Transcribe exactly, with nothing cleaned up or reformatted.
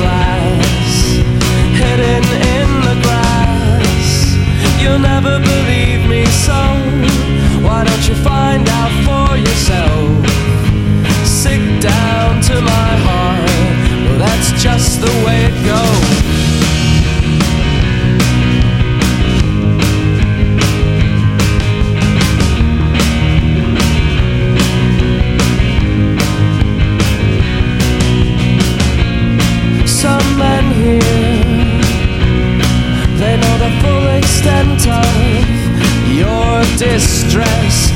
glass, hidden in the grass. You'll never believe me, so why don't you find out for yourself? Sick down to my heart, well that's just the way it goes. Some men here, they know the full extent of your distress.